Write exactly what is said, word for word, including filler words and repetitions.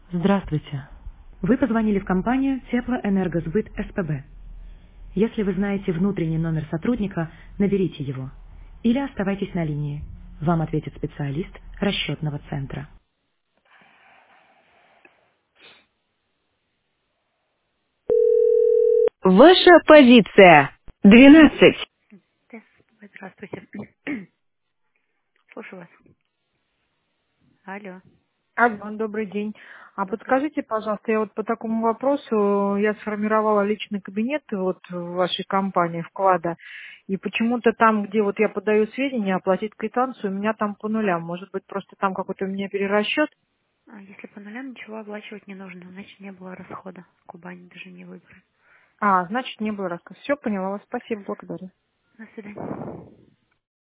Здравствуйте. Вы позвонили в компанию Теплоэнергосбыт СПБ. Если вы знаете внутренний номер сотрудника, наберите его. Или оставайтесь на линии. Вам ответит специалист расчетного центра. Ваша позиция. двенадцать. Да, здравствуйте. Слушаю вас. Алло. Алло, добрый день. А Добрый. подскажите, пожалуйста, я вот по такому вопросу, я сформировала личный кабинет вот в вашей компании вклада, и почему-то там, где вот я подаю сведения, оплатить квитанцию, у меня там по нулям. Может быть, просто там какой-то у меня перерасчет? А если по нулям ничего оплачивать не нужно, значит не было расхода. Кубани даже не выбрали. А, значит, не было рассказа. Все, поняла вас. Спасибо, благодарю. До свидания.